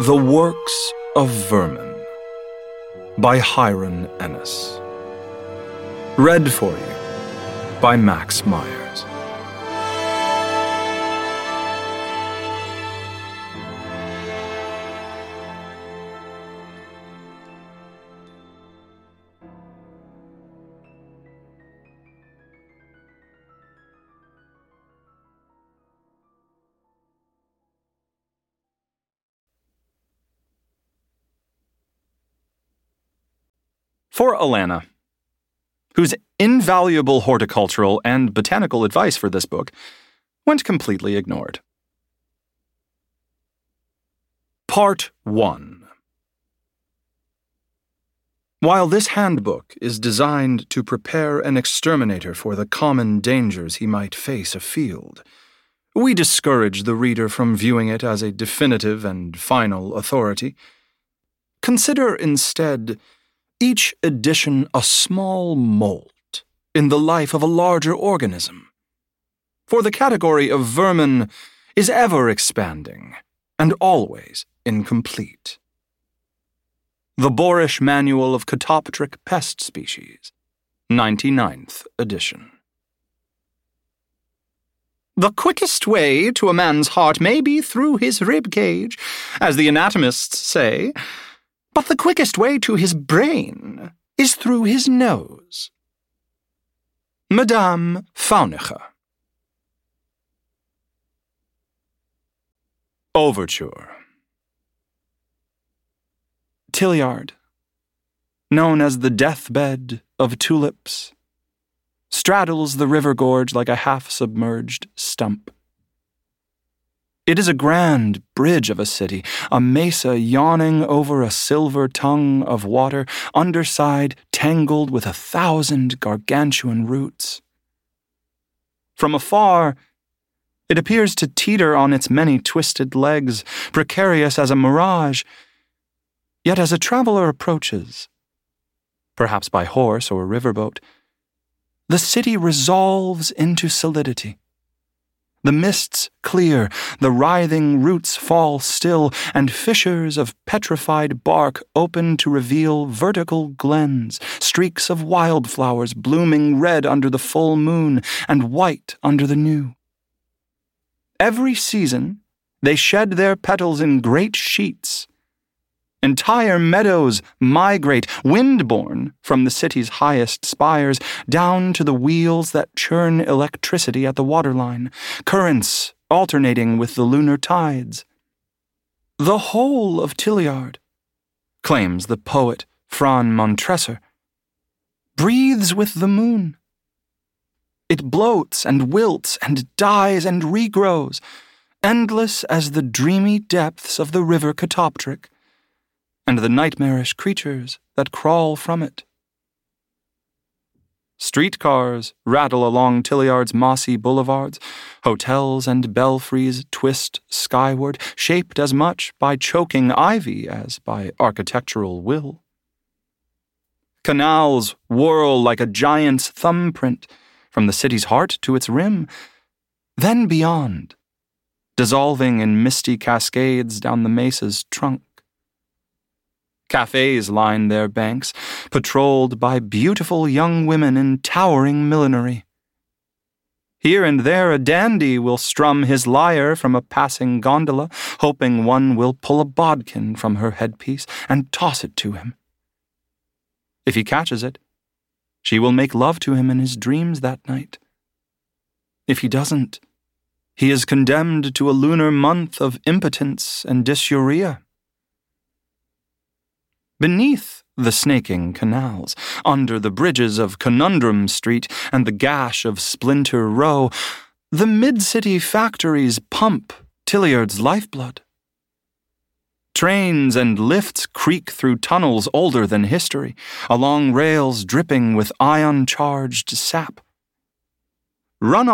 The Works of Vermin by Hiron Ennis. Read for you by Max Myers. For Alana, whose invaluable horticultural and botanical advice for this book went completely ignored. Part 1. While this handbook is designed to prepare an exterminator for the common dangers he might face afield, we discourage the reader from viewing it as a definitive and final authority. Consider instead each edition a small mold in the life of a larger organism. For the category of vermin is ever expanding and always incomplete. The Boorish Manual of Catoptric Pest Species, 99th edition. The quickest way to a man's heart may be through his rib cage, as the anatomists say, but the quickest way to his brain is through his nose. Madame Faunicher. Overture. Tilliard, known as the deathbed of tulips, straddles the river gorge like a half-submerged stump. It is a grand bridge of a city, a mesa yawning over a silver tongue of water, underside tangled with 1,000 gargantuan roots. From afar, it appears to teeter on its many twisted legs, precarious as a mirage. Yet as a traveler approaches, perhaps by horse or riverboat, the city resolves into solidity. The mists clear, the writhing roots fall still, and fissures of petrified bark open to reveal vertical glens, streaks of wildflowers blooming red under the full moon and white under the new. Every season, they shed their petals in great sheets. Entire meadows migrate, wind-borne, from the city's highest spires down to the wheels that churn electricity at the waterline, currents alternating with the lunar tides. The whole of Tilliard, claims the poet Fran Montresor, breathes with the moon. It bloats and wilts and dies and regrows, endless as the dreamy depths of the river Catoptric, and the nightmarish creatures that crawl from it. Streetcars rattle along Tilliard's mossy boulevards, hotels and belfries twist skyward, shaped as much by choking ivy as by architectural will. Canals whirl like a giant's thumbprint from the city's heart to its rim, then beyond, dissolving in misty cascades down the mesa's trunk. Cafes line their banks, patrolled by beautiful young women in towering millinery. Here and there a dandy will strum his lyre from a passing gondola, hoping one will pull a bodkin from her headpiece and toss it to him. If he catches it, she will make love to him in his dreams that night. If he doesn't, he is condemned to a lunar month of impotence and dysuria. Beneath the snaking canals, under the bridges of Conundrum Street and the gash of Splinter Row, the mid-city factories pump Tilliard's lifeblood. Trains and lifts creak through tunnels older than history, along rails dripping with ion-charged sap. Run